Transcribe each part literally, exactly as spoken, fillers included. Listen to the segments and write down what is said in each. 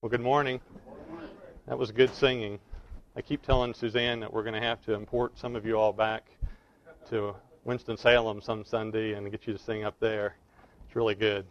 Well, good morning. That was good singing. I keep telling Suzanne that we're going to have to import some of you all back to Winston-Salem some Sunday and get you to sing up there. It's really good.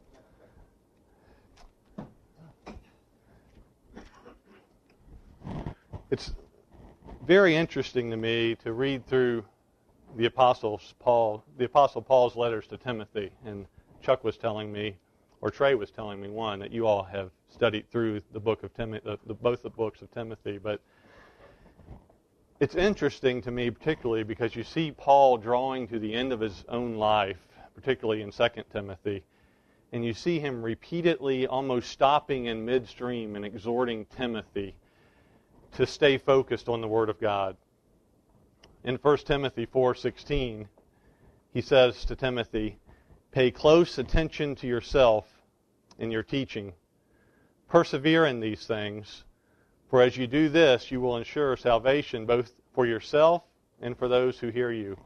It's very interesting to me to read through the Apostles Paul, the Apostle Paul's letters to Timothy. And Chuck was telling me, or Trey was telling me, one, that you all have studied through the book of Timothy, the, the, both the books of Timothy. But it's interesting to me particularly because you see Paul drawing to the end of his own life, particularly in Second Timothy, and you see him repeatedly almost stopping in midstream and exhorting Timothy to stay focused on the Word of God. In First Timothy four sixteen, he says to Timothy, "Pay close attention to yourself in your teaching. Persevere in these things, for as you do this, you will ensure salvation both for yourself and for those who hear you."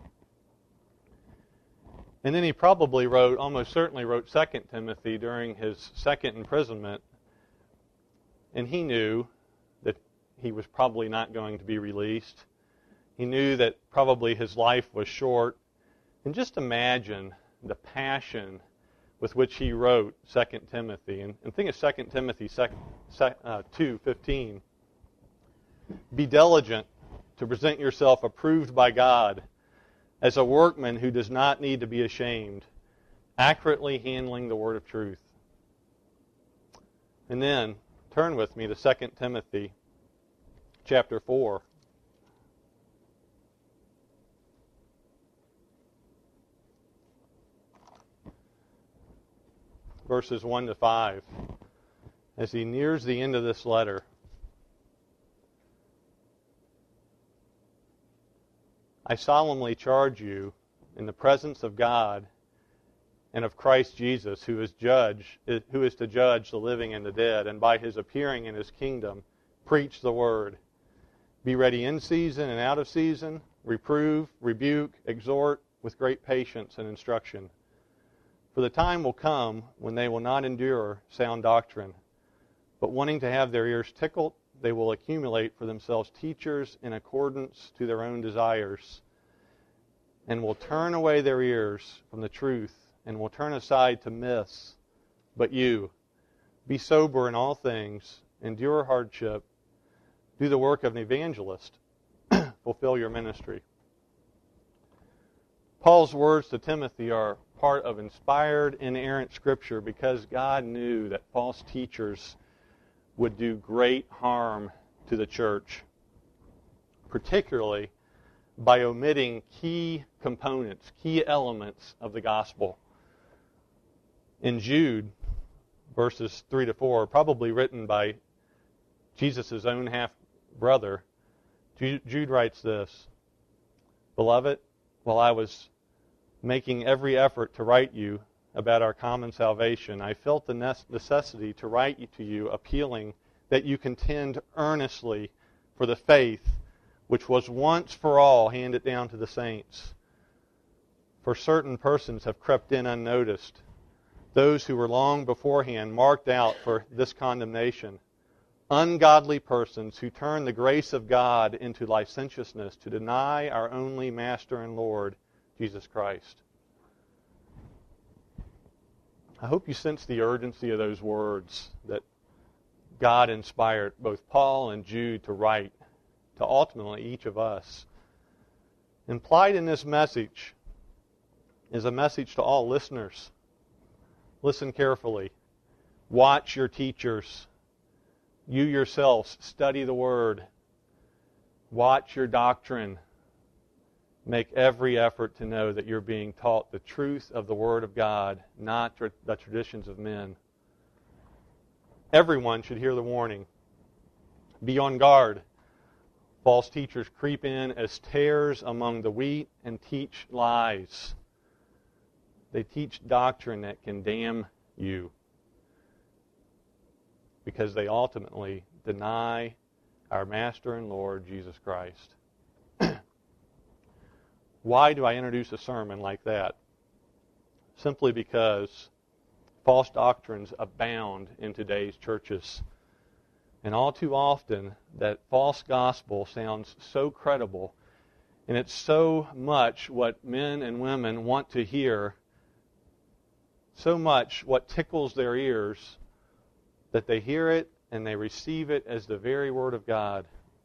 And then he probably wrote, almost certainly wrote Second Timothy during his second imprisonment, and he knew that he was probably not going to be released. He knew that probably his life was short. And just imagine the passion with which he wrote Second Timothy. And, and think of Second Timothy two fifteen. "Be diligent to present yourself approved by God as a workman who does not need to be ashamed, accurately handling the word of truth." And then turn with me to Second Timothy chapter four. Verses one to five, as he nears the end of this letter. "I solemnly charge you in the presence of God and of Christ Jesus, who is judge, who is to judge the living and the dead, and by his appearing in his kingdom, preach the word. Be ready in season and out of season, reprove, rebuke, exhort with great patience and instruction. For the time will come when they will not endure sound doctrine, but wanting to have their ears tickled, they will accumulate for themselves teachers in accordance to their own desires, and will turn away their ears from the truth, and will turn aside to myths. But you, be sober in all things, endure hardship, do the work of an evangelist, fulfill your ministry." Paul's words to Timothy are part of inspired, inerrant Scripture because God knew that false teachers would do great harm to the church, particularly by omitting key components, key elements of the gospel. In Jude, verses three to four, probably written by Jesus' own half-brother, Jude writes this, "Beloved, while I was making every effort to write you about our common salvation, I felt the necessity to write to you appealing that you contend earnestly for the faith which was once for all handed down to the saints. For certain persons have crept in unnoticed, those who were long beforehand marked out for this condemnation, ungodly persons who turn the grace of God into licentiousness to deny our only Master and Lord, Jesus Christ." I hope you sense the urgency of those words that God inspired both Paul and Jude to write to ultimately each of us. Implied in this message is a message to all listeners. Listen carefully. Watch your teachers. You yourselves study the Word. Watch your doctrine. Make every effort to know that you're being taught the truth of the Word of God, not tr- the traditions of men. Everyone should hear the warning. Be on guard. False teachers creep in as tares among the wheat and teach lies. They teach doctrine that can damn you because they ultimately deny our Master and Lord, Jesus Christ. Why do I introduce a sermon like that? Simply because false doctrines abound in today's churches. And all too often, that false gospel sounds so credible, and it's so much what men and women want to hear, so much what tickles their ears, that they hear it and they receive it as the very Word of God.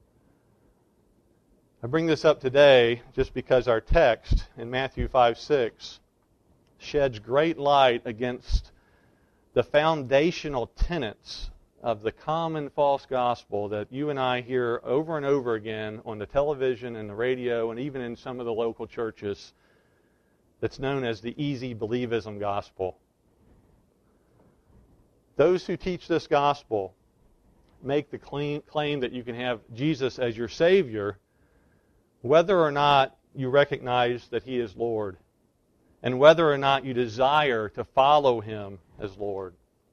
I bring this up today just because our text in Matthew five six sheds great light against the foundational tenets of the common false gospel that you and I hear over and over again on the television and the radio and even in some of the local churches, that's known as the easy believism gospel. Those who teach this gospel make the claim that you can have Jesus as your Savior whether or not you recognize that He is Lord, and whether or not you desire to follow Him as Lord.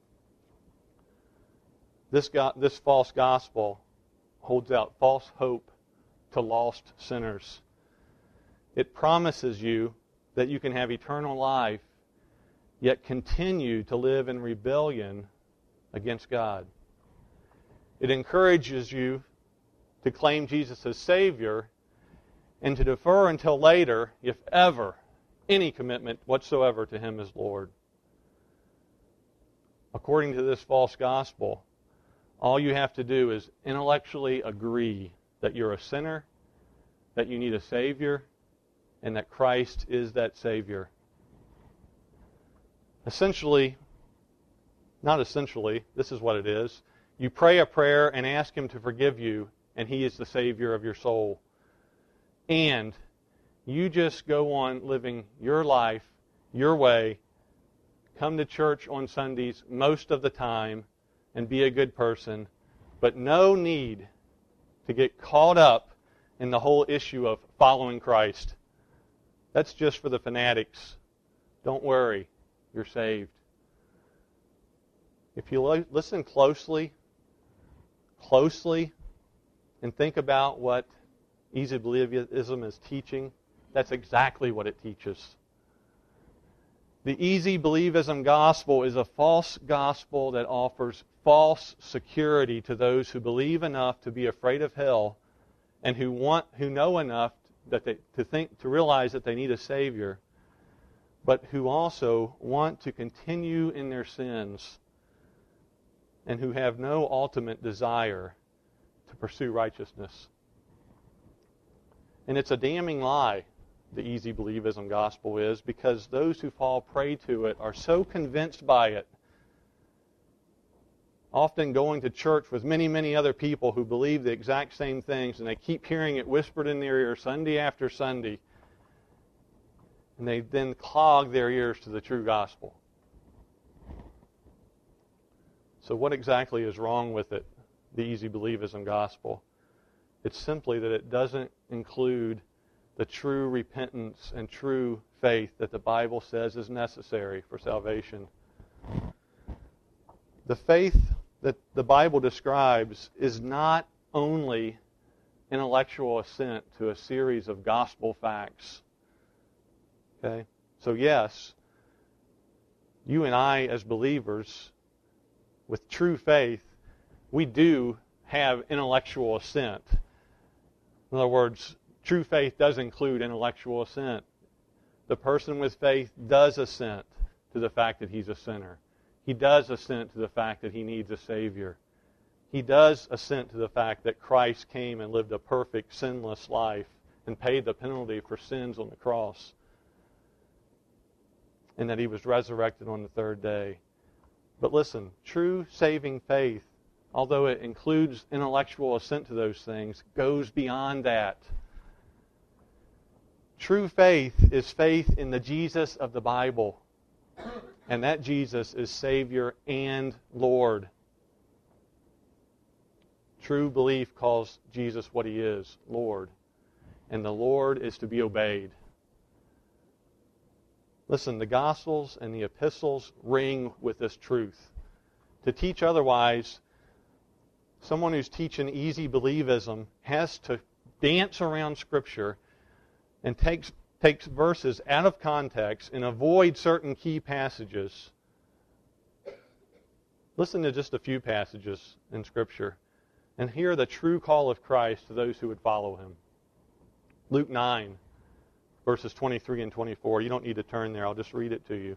This, go- this false gospel holds out false hope to lost sinners. It promises you that you can have eternal life, yet continue to live in rebellion against God. It encourages you to claim Jesus as Savior and to defer until later, if ever, any commitment whatsoever to Him as Lord. According to this false gospel, all you have to do is intellectually agree that you're a sinner, that you need a Savior, and that Christ is that Savior. Essentially, not essentially, this is what it is. You pray a prayer and ask Him to forgive you, and He is the Savior of your soul. And you just go on living your life, your way, come to church on Sundays most of the time, and be a good person, but no need to get caught up in the whole issue of following Christ. That's just for the fanatics. Don't worry, you're saved. If you lo- listen closely, closely, and think about what easy believism is teaching, that's exactly what it teaches. The easy believism gospel is a false gospel that offers false security to those who believe enough to be afraid of hell and who want who know enough that they, to think to realize that they need a Savior, but who also want to continue in their sins and who have no ultimate desire to pursue righteousness. And it's a damning lie, the easy believism gospel is, because those who fall prey to it are so convinced by it, often going to church with many, many other people who believe the exact same things, and they keep hearing it whispered in their ear Sunday after Sunday, and they then clog their ears to the true gospel. So what exactly is wrong with it, the easy believism gospel? It's simply that it doesn't include the true repentance and true faith that the Bible says is necessary for salvation. The faith that the Bible describes is not only intellectual assent to a series of gospel facts. Okay? So yes, you and I as believers with true faith, we do have intellectual assent. In other words, true faith does include intellectual assent. The person with faith does assent to the fact that he's a sinner. He does assent to the fact that he needs a Savior. He does assent to the fact that Christ came and lived a perfect, sinless life and paid the penalty for sins on the cross, and that He was resurrected on the third day. But listen, true saving faith, although it includes intellectual assent to those things, goes beyond that. True faith is faith in the Jesus of the Bible, and that Jesus is Savior and Lord. True belief calls Jesus what He is, Lord, and the Lord is to be obeyed. Listen, the Gospels and the epistles ring with this truth. To teach otherwise, someone who's teaching easy believism has to dance around Scripture and takes takes verses out of context and avoid certain key passages. Listen to just a few passages in Scripture. and hear the true call of Christ to those who would follow him. Luke nine, verses twenty-three and twenty-four. You don't need to turn there. I'll just read it to you.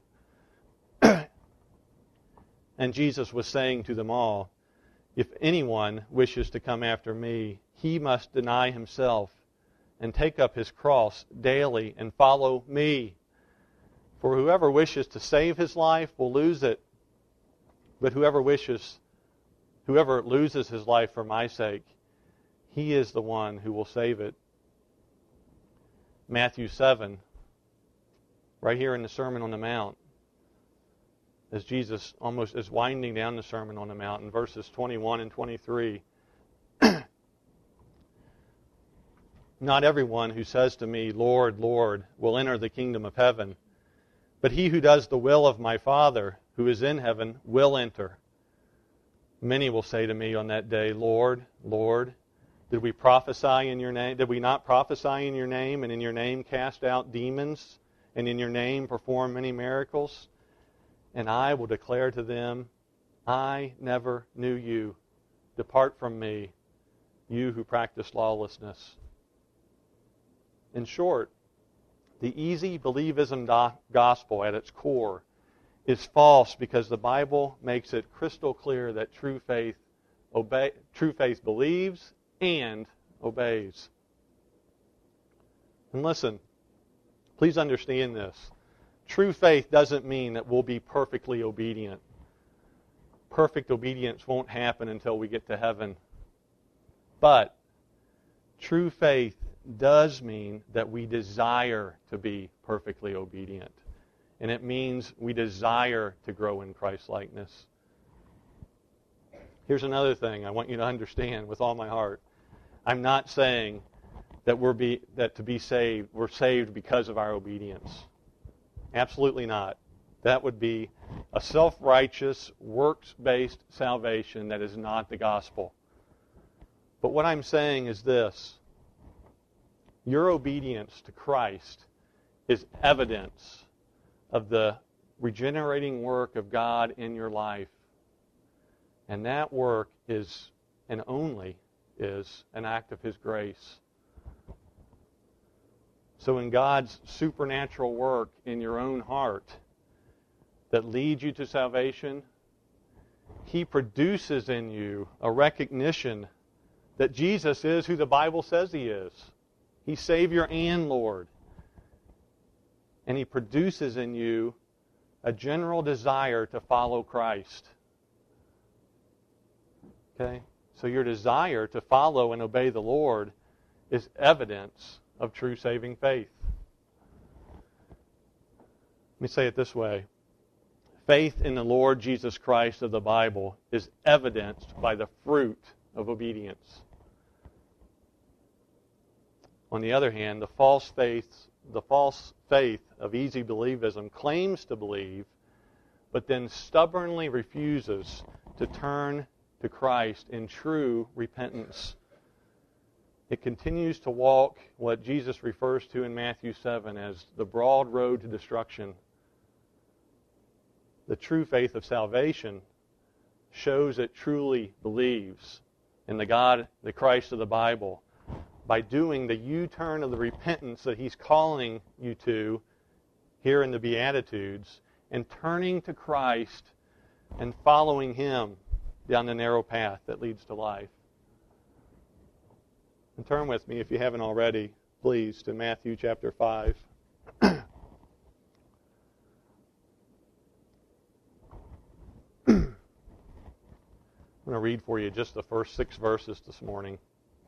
And Jesus was saying to them all, if anyone wishes to come after me, he must deny himself and take up his cross daily and follow me. For whoever wishes to save his life will lose it. But whoever wishes, whoever loses his life for my sake, he is the one who will save it. Matthew seven, right here in the Sermon on the Mount, as Jesus almost is winding down the Sermon on the Mount in verses twenty-one and twenty-three. Not everyone who says to me, Lord, Lord, will enter the kingdom of heaven, but he who does the will of my Father who is in heaven will enter. Many will say to me on that day, Lord, Lord, did we prophesy in your name? Did we not prophesy in your name, and in your name cast out demons, and in your name perform many miracles? And I will declare to them, I never knew you. Depart from me, you who practice lawlessness. In short, the easy believism do- gospel at its core is false because the Bible makes it crystal clear that true faith obey, true faith believes and obeys. And listen, please understand this. True faith doesn't mean that we'll be perfectly obedient. Perfect obedience won't happen until we get to heaven. But true faith does mean that we desire to be perfectly obedient. And it means we desire to grow in Christ-likeness. Here's another thing I want you to understand with all my heart. I'm not saying that we're be that to be saved, we're saved because of our obedience. Absolutely not. That would be a self-righteous, works-based salvation that is not the gospel. But what I'm saying is this. Your obedience to Christ is evidence of the regenerating work of God in your life. And that work is, and only is, an act of His grace. So in God's supernatural work in your own heart that leads you to salvation, He produces in you a recognition that Jesus is who the Bible says He is. He's Savior and Lord. And He produces in you a general desire to follow Christ. Okay? So your desire to follow and obey the Lord is evidence of true saving faith. Let me say it this way. Faith in the Lord Jesus Christ of the Bible is evidenced by the fruit of obedience. On the other hand, the false faith, the false faith of easy believism claims to believe, but then stubbornly refuses to turn to Christ in true repentance. It continues to walk what Jesus refers to in Matthew seven as the broad road to destruction. The true faith of salvation shows it truly believes in the God, the Christ of the Bible, by doing the U-turn of the repentance that He's calling you to here in the Beatitudes, and turning to Christ and following Him down the narrow path that leads to life. And turn with me, if you haven't already, please, to Matthew chapter five. I'm going to read for you just the first six verses this morning.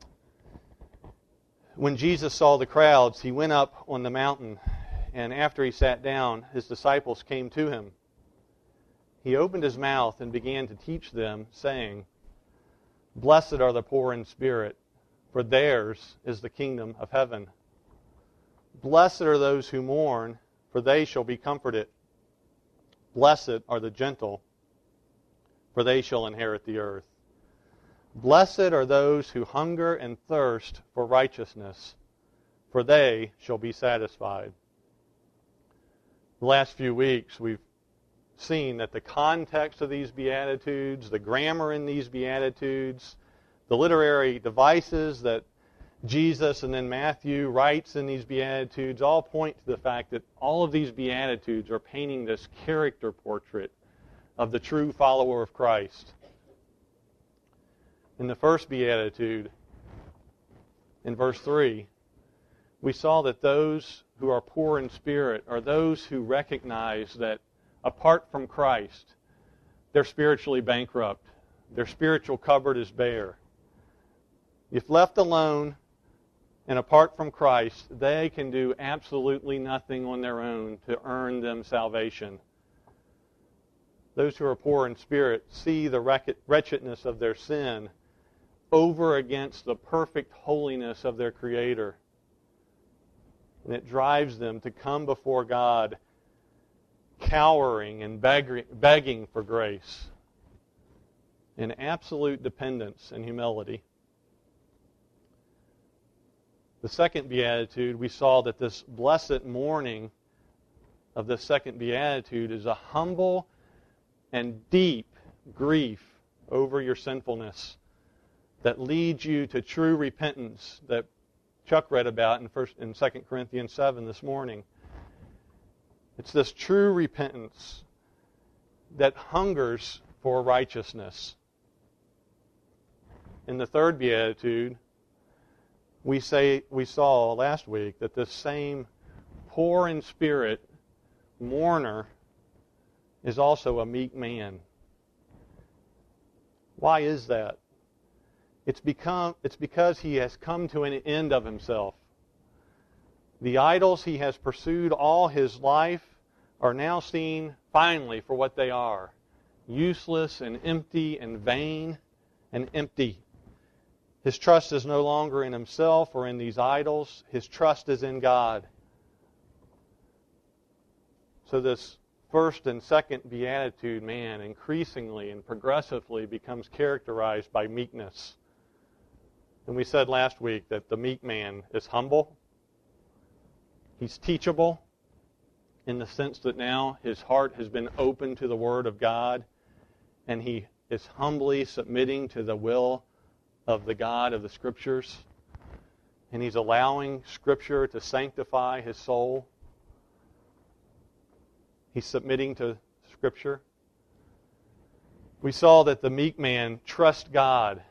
When Jesus saw the crowds, He went up on the mountain, and after He sat down, His disciples came to Him. He opened His mouth and began to teach them, saying, Blessed are the poor in spirit, for theirs is the kingdom of heaven. Blessed are those who mourn, for they shall be comforted. Blessed are the gentle, for they shall inherit the earth. Blessed are those who hunger and thirst for righteousness, for they shall be satisfied. The last few weeks we've seen that the context of these Beatitudes, the grammar in these Beatitudes, the literary devices that Jesus and then Matthew writes in these Beatitudes all point to the fact that all of these Beatitudes are painting this character portrait of the true follower of Christ. In the first Beatitude, in verse three, we saw that those who are poor in spirit are those who recognize that apart from Christ, they're spiritually bankrupt. Their spiritual cupboard is bare. If left alone and apart from Christ, they can do absolutely nothing on their own to earn them salvation. Those who are poor in spirit see the wretchedness of their sin over against the perfect holiness of their Creator. And it drives them to come before God cowering and begging for grace in absolute dependence and humility. The second Beatitude, we saw that this blessed mourning of the second Beatitude is a humble and deep grief over your sinfulness that leads you to true repentance that Chuck read about in first in Second Corinthians seven this morning. It's this true repentance that hungers for righteousness. In the third Beatitude, we say we saw last week that this same poor in spirit mourner is also a meek man. Why is that? It's become it's because he has come to an end of himself. The idols he has pursued all his life are now seen finally for what they are: useless and empty and vain and empty. His trust is no longer in himself or in these idols. His trust is in God. So this first and second Beatitude man increasingly and progressively becomes characterized by meekness. And we said last week that the meek man is humble. He's teachable in the sense that now his heart has been opened to the Word of God, and he is humbly submitting to the will of the God of the Scriptures, and he's allowing Scripture to sanctify his soul. He's submitting to Scripture. We saw that the meek man trusts God.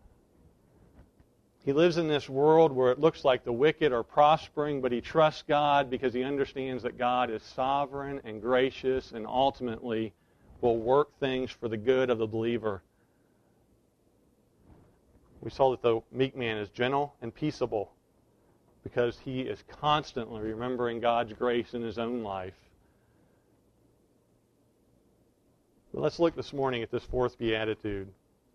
He lives in this world where it looks like the wicked are prospering, but he trusts God because he understands that God is sovereign and gracious and ultimately will work things for the good of the believer. We saw that the meek man is gentle and peaceable because he is constantly remembering God's grace in his own life. But let's look this morning at this fourth Beatitude.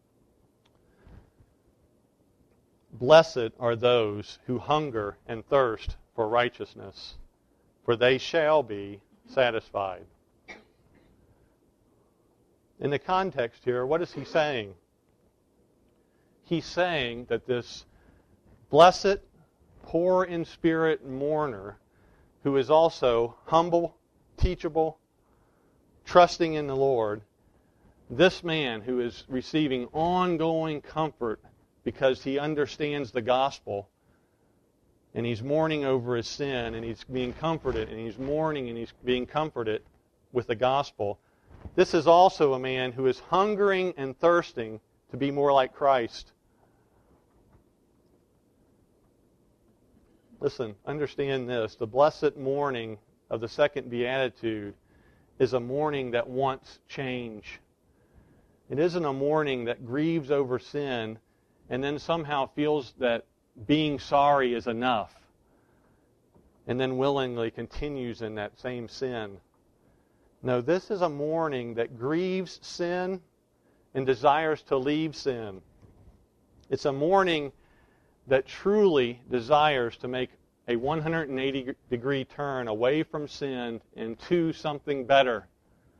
Blessed are those who hunger and thirst for righteousness, for they shall be satisfied. In the context here, what is he saying? He's saying that this blessed, poor in spirit mourner, who is also humble, teachable, trusting in the Lord, this man who is receiving ongoing comfort because he understands the gospel, and he's mourning over his sin, and he's being comforted, and he's mourning, and he's being comforted with the gospel. This is also a man who is hungering and thirsting to be more like Christ. Listen, understand this. The blessed mourning of the second Beatitude is a mourning that wants change. It isn't a mourning that grieves over sin and then somehow feels that being sorry is enough and then willingly continues in that same sin. No, this is a mourning that grieves sin and desires to leave sin. It's a mourning that truly desires to make a one hundred eighty degree turn away from sin and to something better.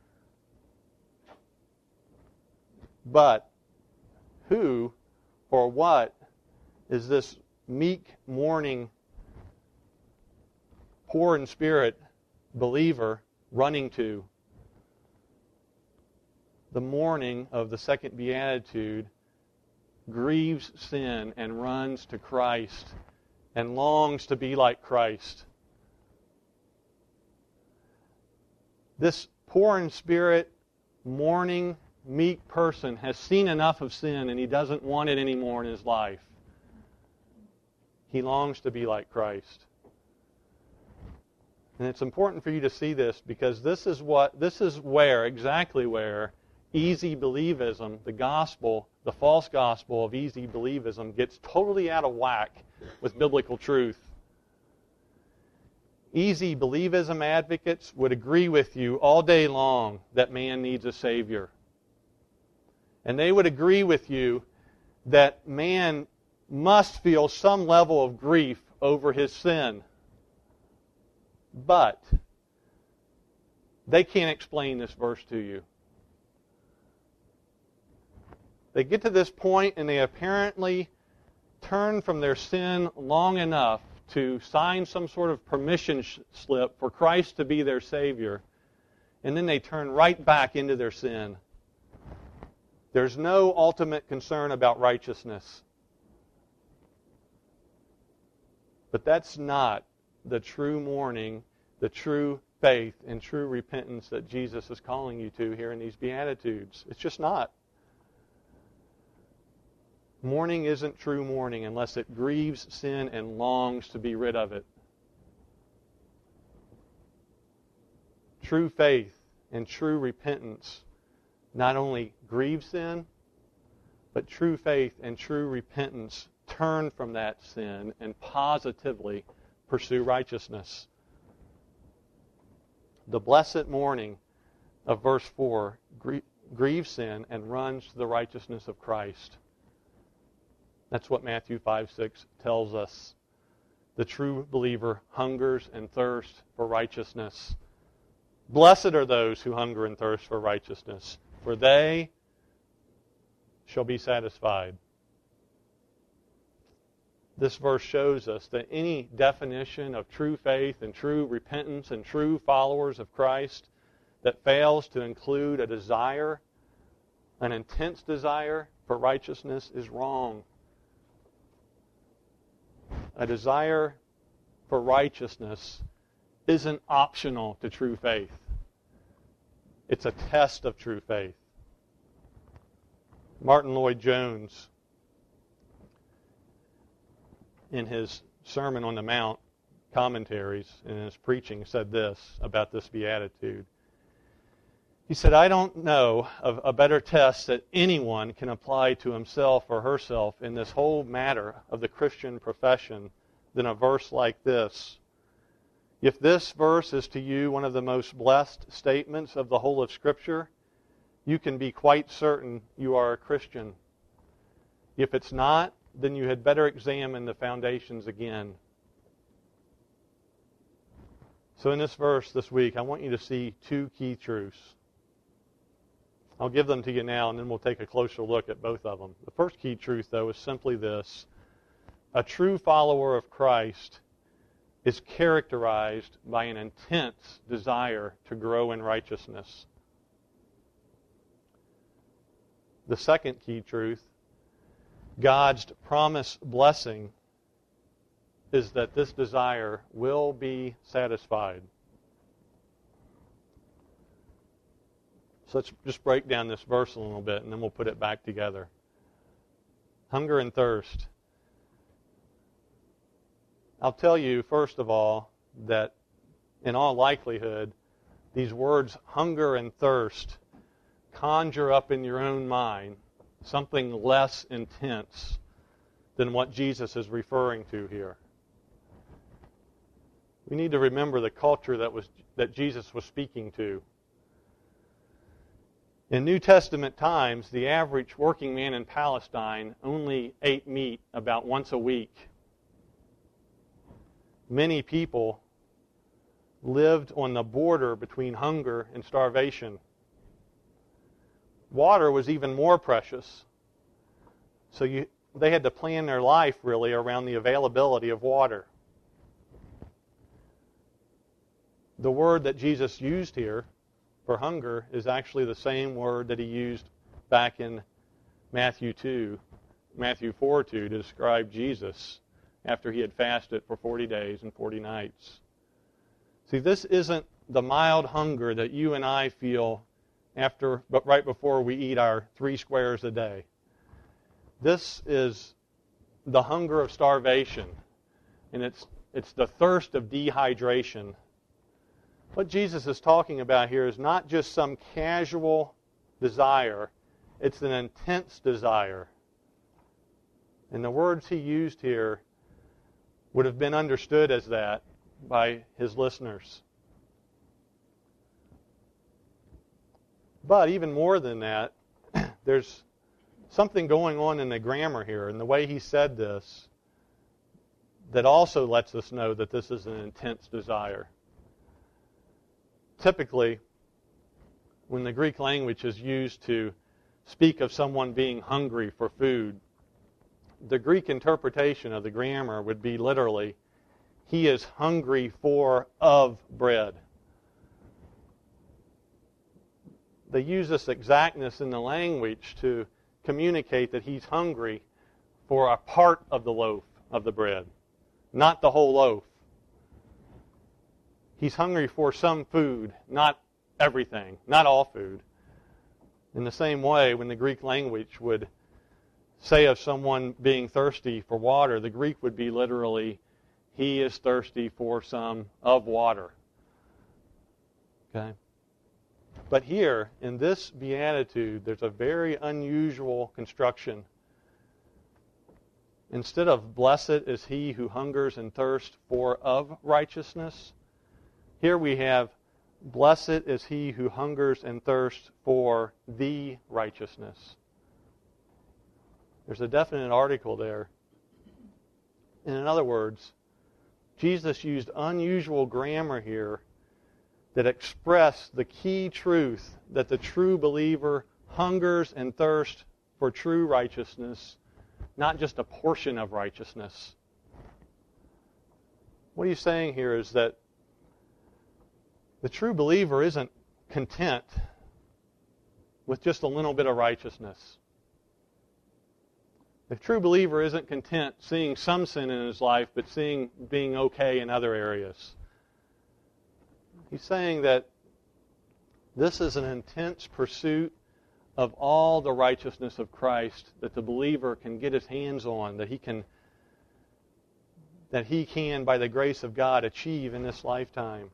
But who or what is this meek, mourning, poor in spirit believer running to? The mourning of the second Beatitude grieves sin and runs to Christ and longs to be like Christ. This poor in spirit, mourning, meek person has seen enough of sin and he doesn't want it anymore in his life. He longs to be like Christ. And it's important for you to see this because this is what this is where, exactly where, easy believism, the gospel, the false gospel of easy believism gets totally out of whack with biblical truth. Easy believism advocates would agree with you all day long that man needs a Savior. And they would agree with you that man must feel some level of grief over his sin. But they can't explain this verse to you. They get to this point and they apparently turn from their sin long enough to sign some sort of permission slip for Christ to be their Savior, and then they turn right back into their sin. There's no ultimate concern about righteousness. But that's not the true mourning, the true faith, and true repentance that Jesus is calling you to here in these Beatitudes. It's just not. Mourning isn't true mourning unless it grieves sin and longs to be rid of it. True faith and true repentance not only grieve sin, but true faith and true repentance turn from that sin and positively pursue righteousness. The blessed mourning of verse four grieves sin and runs to the righteousness of Christ. That's what Matthew five six tells us. The true believer hungers and thirsts for righteousness. Blessed are those who hunger and thirst for righteousness, for they shall be satisfied. This verse shows us that any definition of true faith and true repentance and true followers of Christ that fails to include a desire, an intense desire for righteousness is wrong. A desire for righteousness isn't optional to true faith. It's a test of true faith. Martin Lloyd-Jones, in his Sermon on the Mount commentaries, in his preaching, said this about this beatitude. He said, I don't know of a better test that anyone can apply to himself or herself in this whole matter of the Christian profession than a verse like this. If this verse is to you one of the most blessed statements of the whole of Scripture, you can be quite certain you are a Christian. If it's not, then you had better examine the foundations again. So in this verse this week, I want you to see two key truths. I'll give them to you now, and then we'll take a closer look at both of them. The first key truth, though, is simply this. A true follower of Christ is characterized by an intense desire to grow in righteousness. The second key truth, God's promised blessing, is that this desire will be satisfied. So let's just break down this verse a little bit, and then we'll put it back together. Hunger and thirst. I'll tell you, first of all, that in all likelihood, these words hunger and thirst conjure up in your own mind something less intense than what Jesus is referring to here. We need to remember the culture that was that Jesus was speaking to. In New Testament times, the average working man in Palestine only ate meat about once a week. Many people lived on the border between hunger and starvation. Water was even more precious. So you, they had to plan their life really around the availability of water. The word that Jesus used here for hunger is actually the same word that he used back in Matthew two Matthew four two to describe Jesus after he had fasted for forty days and forty nights. See, this isn't the mild hunger that you and I feel after, but right before we eat our three squares a day. This is the hunger of starvation, and it's it's the thirst of dehydration. What Jesus is talking about here is not just some casual desire, it's an intense desire. And the words he used here would have been understood as that by his listeners. But even more than that, there's something going on in the grammar here, and the way he said this, that also lets us know that this is an intense desire. Typically, when the Greek language is used to speak of someone being hungry for food, the Greek interpretation of the grammar would be literally, he is hungry for of bread. They use this exactness in the language to communicate that he's hungry for a part of the loaf of the bread, not the whole loaf. He's hungry for some food, not everything, not all food. In the same way, when the Greek language would say of someone being thirsty for water, the Greek would be literally, he is thirsty for some of water. Okay? But here, in this beatitude, there's a very unusual construction. Instead of blessed is he who hungers and thirsts for of righteousness, here we have blessed is he who hungers and thirsts for the righteousness. There's a definite article there. And in other words, Jesus used unusual grammar here that expressed the key truth that the true believer hungers and thirsts for true righteousness, not just a portion of righteousness. What he's saying here is that the true believer isn't content with just a little bit of righteousness. The true believer isn't content seeing some sin in his life, but seeing being okay in other areas. He's saying that this is an intense pursuit of all the righteousness of Christ that the believer can get his hands on, that he can, that he can, by the grace of God, achieve in this lifetime.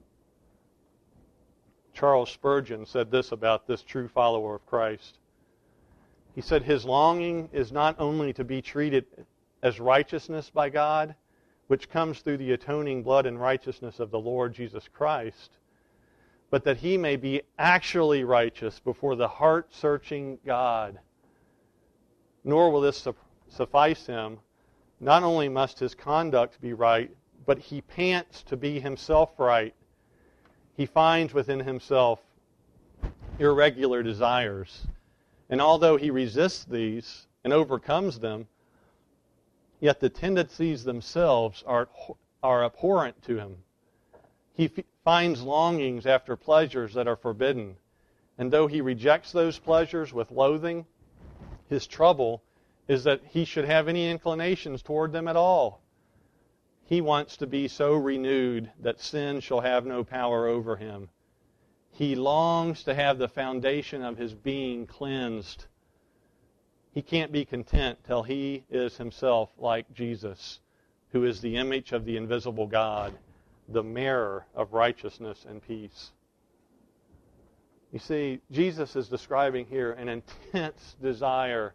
Charles Spurgeon said this about this true follower of Christ. He said, his longing is not only to be treated as righteousness by God, which comes through the atoning blood and righteousness of the Lord Jesus Christ, but that he may be actually righteous before the heart-searching God. Nor will this suffice him. Not only must his conduct be right, but he pants to be himself right. He finds within himself irregular desires. And although he resists these and overcomes them, yet the tendencies themselves are, are abhorrent to him. He f- finds longings after pleasures that are forbidden. And though he rejects those pleasures with loathing, his trouble is that he should have any inclinations toward them at all. He wants to be so renewed that sin shall have no power over him. He longs to have the foundation of his being cleansed. He can't be content till he is himself like Jesus, who is the image of the invisible God, the mirror of righteousness and peace. You see, Jesus is describing here an intense desire.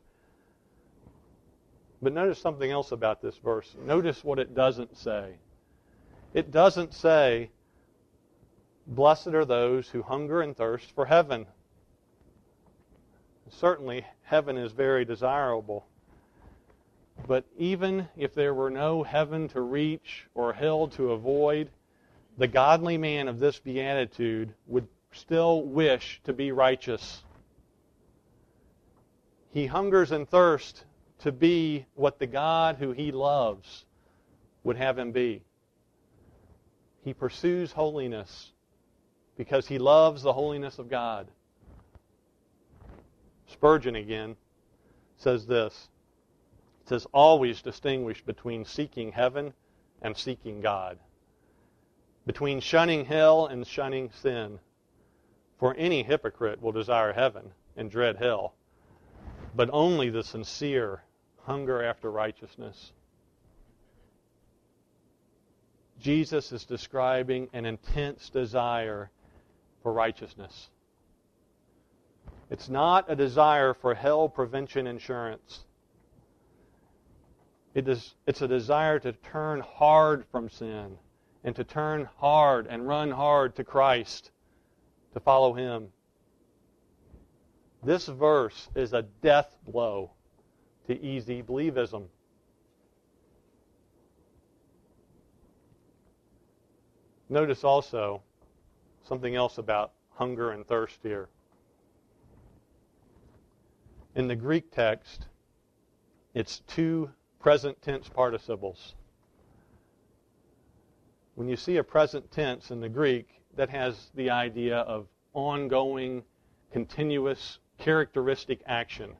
But notice something else about this verse. Notice what it doesn't say. It doesn't say, blessed are those who hunger and thirst for heaven. Certainly, heaven is very desirable. But even if there were no heaven to reach or hell to avoid, the godly man of this beatitude would still wish to be righteous. He hungers and thirsts to be what the God who he loves would have him be. He pursues holiness because he loves the holiness of God. Spurgeon again says this, has always distinguished between seeking heaven and seeking God, between shunning hell and shunning sin. For any hypocrite will desire heaven and dread hell, but only the sincere hunger after righteousness. Jesus is describing an intense desire for righteousness. It's not a desire for hell prevention insurance. It is, it's a desire to turn hard from sin and to turn hard and run hard to Christ, to follow Him. This verse is a death blow to easy believism. Notice also something else about hunger and thirst here. In the Greek text, it's two present tense participles. When you see a present tense in the Greek, that has the idea of ongoing, continuous, characteristic action.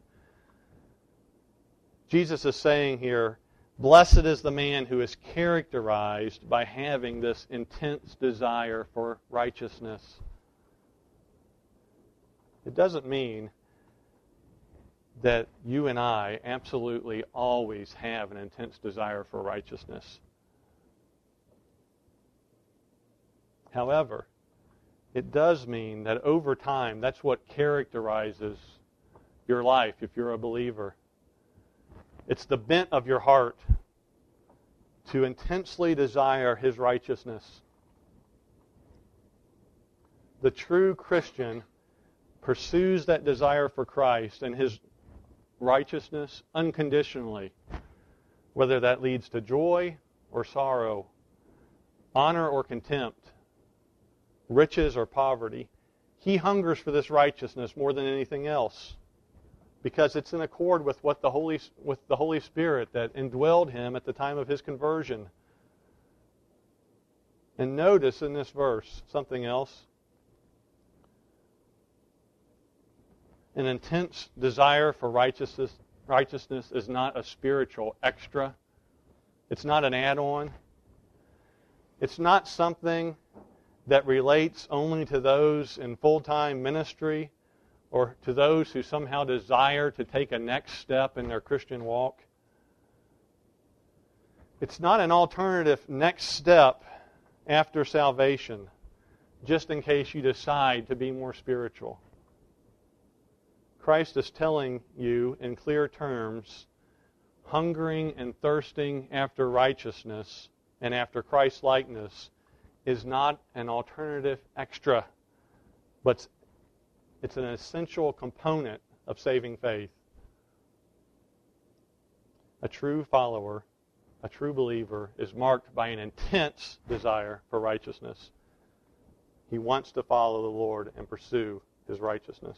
Jesus is saying here, blessed is the man who is characterized by having this intense desire for righteousness. It doesn't mean that you and I absolutely always have an intense desire for righteousness. However, it does mean that over time, that's what characterizes your life if you're a believer. It's the bent of your heart to intensely desire His righteousness. The true Christian pursues that desire for Christ and His righteousness unconditionally, whether that leads to joy or sorrow, honor or contempt, riches or poverty. He hungers for this righteousness more than anything else, because it's in accord with what the Holy with the Holy Spirit that indwelled him at the time of his conversion. And notice in this verse something else. An intense desire for righteousness, righteousness is not a spiritual extra. It's not an add-on. It's not something that relates only to those in full-time ministry or to those who somehow desire to take a next step in their Christian walk. It's not an alternative next step after salvation, just in case you decide to be more spiritual. Christ is telling you in clear terms, hungering and thirsting after righteousness and after Christ-likeness is not an alternative extra, but it's an essential component of saving faith. A true follower, a true believer, is marked by an intense desire for righteousness. He wants to follow the Lord and pursue His righteousness.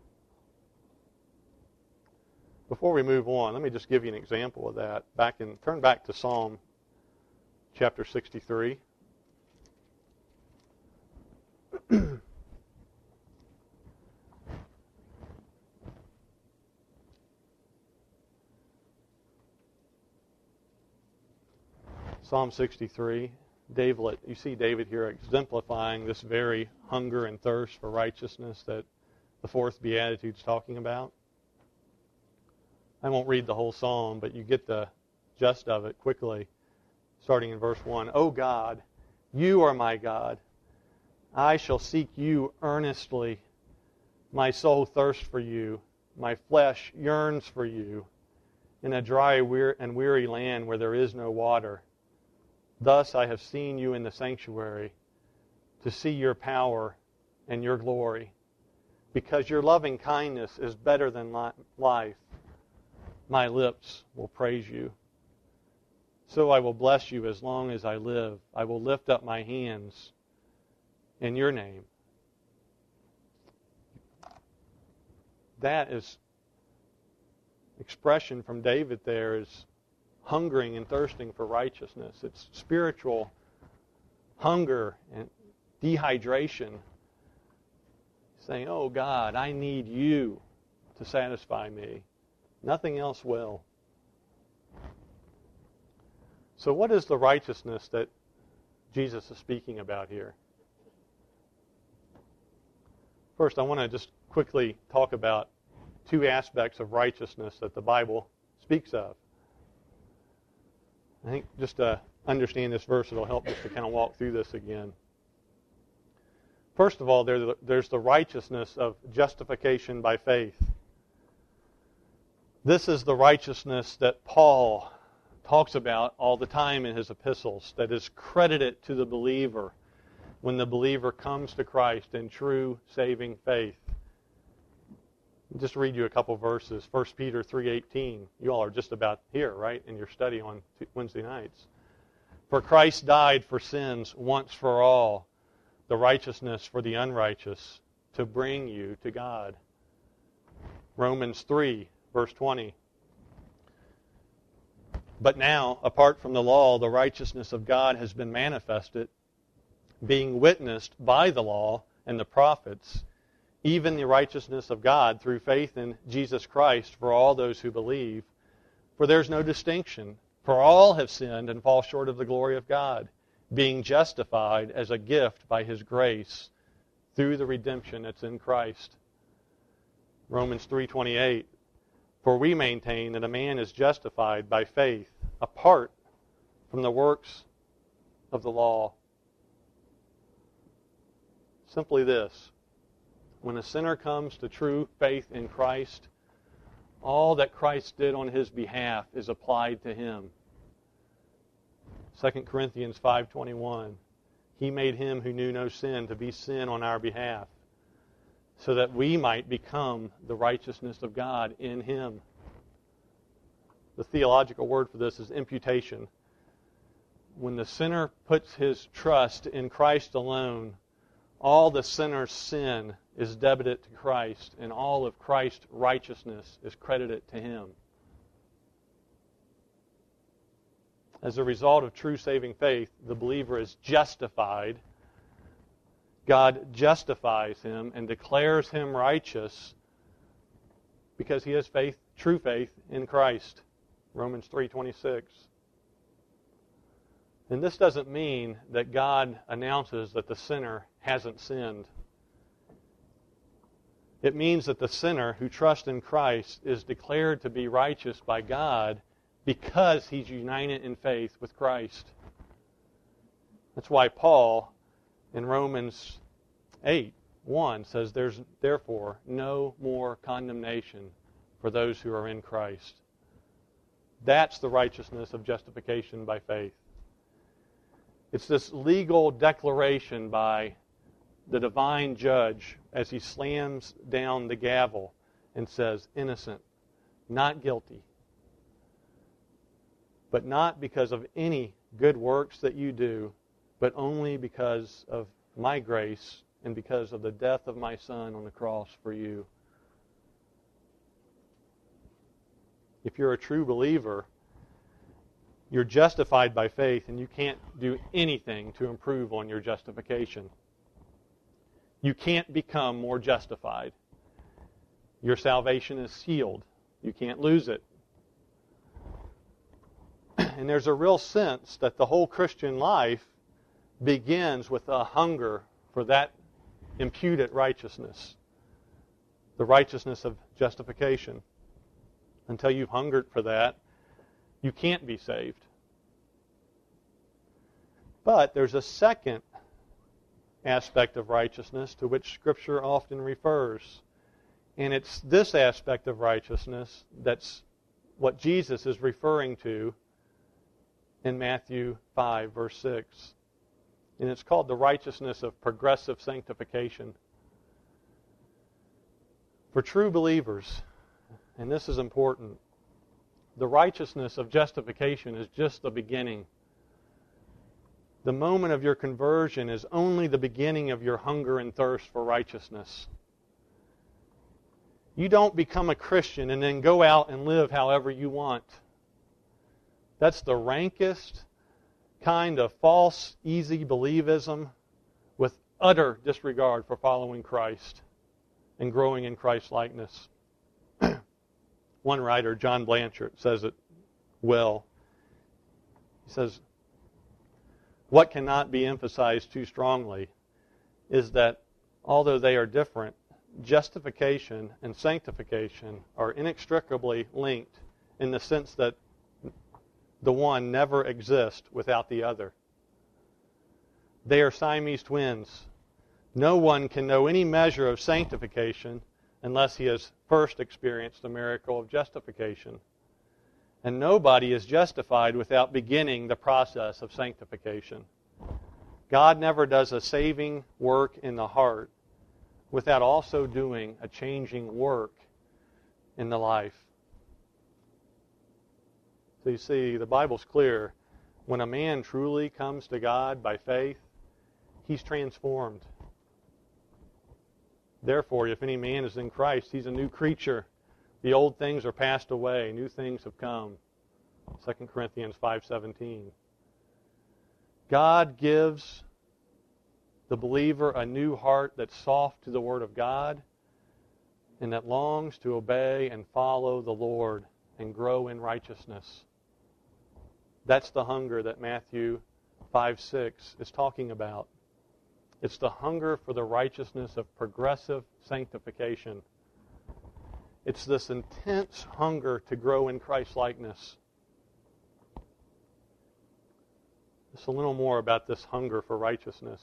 Before we move on, let me just give you an example of that. Back in, turn back to Psalm chapter sixty-three. Psalm sixty-three. David, you see David here exemplifying this very hunger and thirst for righteousness that the fourth Beatitude is talking about. I won't read the whole psalm, but you get the gist of it quickly, starting in verse one. O God, you are my God. I shall seek you earnestly. My soul thirsts for you. My flesh yearns for you in a dry and weary land where there is no water. Thus I have seen you in the sanctuary to see your power and your glory, because your loving kindness is better than life. My lips will praise you. So I will bless you as long as I live. I will lift up my hands in your name. That is expression from David there is hungering and thirsting for righteousness. It's spiritual hunger and dehydration. Saying, oh God, I need you to satisfy me. Nothing else will. So what is the righteousness that Jesus is speaking about here? First, I want to just quickly talk about two aspects of righteousness that the Bible speaks of. I think just to understand this verse, it'll help us to kind of walk through this again. First of all, there's the righteousness of justification by faith. This is the righteousness that Paul talks about all the time in his epistles, that is credited to the believer when the believer comes to Christ in true saving faith. I'll just read you a couple verses. First Peter three eighteen. You all are just about here, right, in your study on Wednesday nights. For Christ died for sins once for all, the righteousness for the unrighteous, to bring you to God. Romans three, verse twenty. But now, apart from the law, the righteousness of God has been manifested, being witnessed by the law and the prophets, even the righteousness of God through faith in Jesus Christ for all those who believe. For there's no distinction, for all have sinned and fall short of the glory of God, being justified as a gift by His grace through the redemption that's in Christ. Romans three twenty-eight. For we maintain that a man is justified by faith apart from the works of the law. Simply this: when a sinner comes to true faith in Christ, all that Christ did on his behalf is applied to him. Second Corinthians five twenty-one. He made him who knew no sin to be sin on our behalf, so that we might become the righteousness of God in him. The theological word for this is imputation. When the sinner puts his trust in Christ alone, all the sinner's sin is debited to Christ, and all of Christ's righteousness is credited to him. As a result of true saving faith, the believer is justified. God justifies him and declares him righteous because he has faith, true faith in Christ. Romans three twenty-six. And this doesn't mean that God announces that the sinner hasn't sinned. It means that the sinner who trusts in Christ is declared to be righteous by God because he's united in faith with Christ. That's why Paul in Romans eight one says there's therefore no more condemnation for those who are in Christ. That's the righteousness of justification by faith. It's this legal declaration by the divine judge as he slams down the gavel and says, innocent, not guilty. But not because of any good works that you do, but only because of my grace and because of the death of my Son on the cross for you. If you're a true believer, you're justified by faith, and you can't do anything to improve on your justification. You can't become more justified. Your salvation is sealed. You can't lose it. And there's a real sense that the whole Christian life begins with a hunger for that imputed righteousness, the righteousness of justification. Until you've hungered for that, you can't be saved. But there's a second aspect of righteousness to which Scripture often refers. And it's this aspect of righteousness that's what Jesus is referring to in Matthew five, verse six. And it's called the righteousness of progressive sanctification. For true believers, and this is important, the righteousness of justification is just the beginning. The moment of your conversion is only the beginning of your hunger and thirst for righteousness. You don't become a Christian and then go out and live however you want. That's the rankest kind of false, easy believism with utter disregard for following Christ and growing in Christ's likeness. One writer, John Blanchard, says it well. He says, what cannot be emphasized too strongly is that although they are different, justification and sanctification are inextricably linked in the sense that the one never exists without the other. They are Siamese twins. No one can know any measure of sanctification unless he has first experienced the miracle of justification. And nobody is justified without beginning the process of sanctification. God never does a saving work in the heart without also doing a changing work in the life. So you see, the Bible's clear. When a man truly comes to God by faith, he's transformed. Therefore, if any man is in Christ, he's a new creature. The old things are passed away, new things have come. Second Corinthians five seventeen. God gives the believer a new heart that's soft to the Word of God and that longs to obey and follow the Lord and grow in righteousness. That's the hunger that Matthew five six is talking about. It's the hunger for the righteousness of progressive sanctification. It's this intense hunger to grow in Christ-likeness. Just a little more about this hunger for righteousness.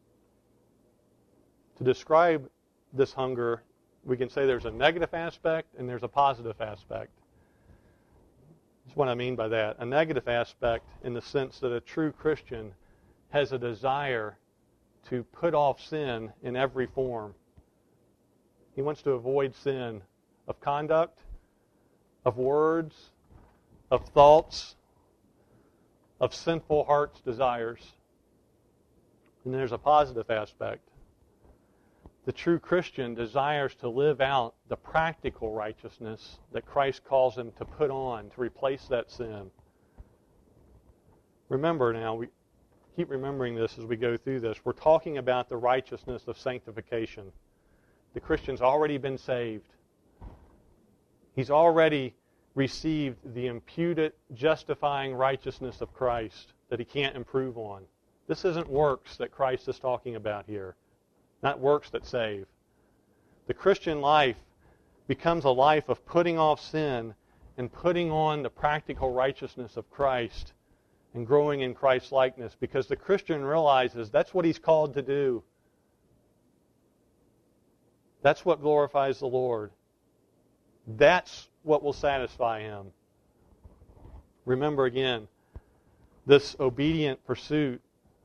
To describe this hunger, we can say there's a negative aspect and there's a positive aspect. That's what I mean by that. A negative aspect in the sense that a true Christian has a desire to put off sin in every form. He wants to avoid sin of conduct, of words, of thoughts, of sinful heart's desires. And there's a positive aspect. The true Christian desires to live out the practical righteousness that Christ calls him to put on, to replace that sin. Remember now, we keep remembering this as we go through this. We're talking about the righteousness of sanctification. The Christian's already been saved. He's already received the imputed, justifying righteousness of Christ that he can't improve on. This isn't works that Christ is talking about here. Not works that save. The Christian life becomes a life of putting off sin and putting on the practical righteousness of Christ and growing in Christ's likeness, because the Christian realizes that's what he's called to do. That's what glorifies the Lord. That's what will satisfy him. Remember again, this obedient pursuit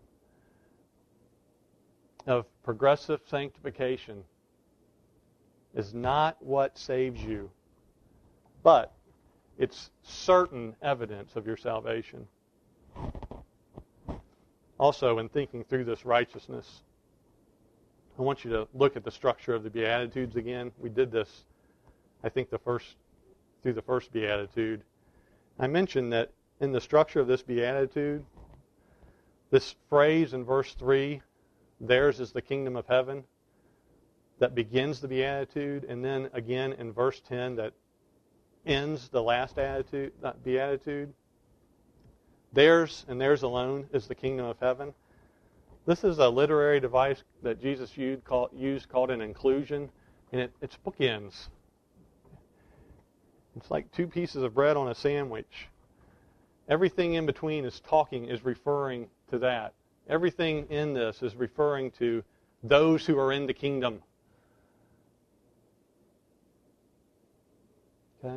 of progressive sanctification is not what saves you, but it's certain evidence of your salvation. Also, in thinking through this righteousness, I want you to look at the structure of the Beatitudes again. We did this, I think, the first through the first Beatitude. I mentioned that in the structure of this Beatitude, this phrase in verse three, theirs is the kingdom of heaven, that begins the Beatitude, and then again in verse ten that ends the last attitude, Beatitude. Theirs and theirs alone is the kingdom of heaven. This is a literary device that Jesus used called, used called an inclusion, and it, it's bookends. It's like two pieces of bread on a sandwich. Everything in between is talking, is referring to that. Everything in this is referring to those who are in the kingdom. Okay?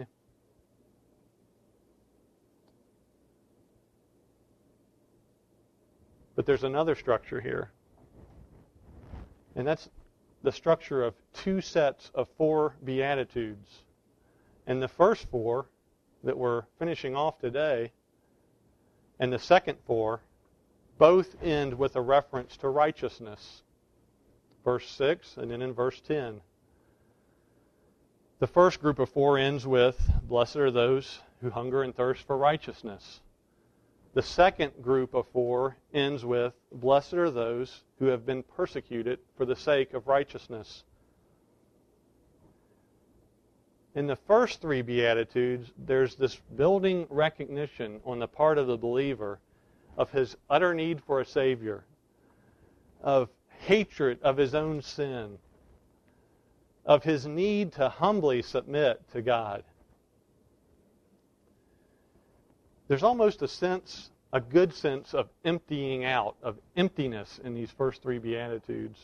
But there's another structure here. And that's the structure of two sets of four Beatitudes. And the first four that we're finishing off today, and the second four, both end with a reference to righteousness. Verse six, and then in verse ten. The first group of four ends with, blessed are those who hunger and thirst for righteousness. The second group of four ends with, blessed are those who have been persecuted for the sake of righteousness. In the first three Beatitudes, there's this building recognition on the part of the believer of his utter need for a Savior, of hatred of his own sin, of his need to humbly submit to God. There's almost a sense, a good sense of emptying out, of emptiness in these first three Beatitudes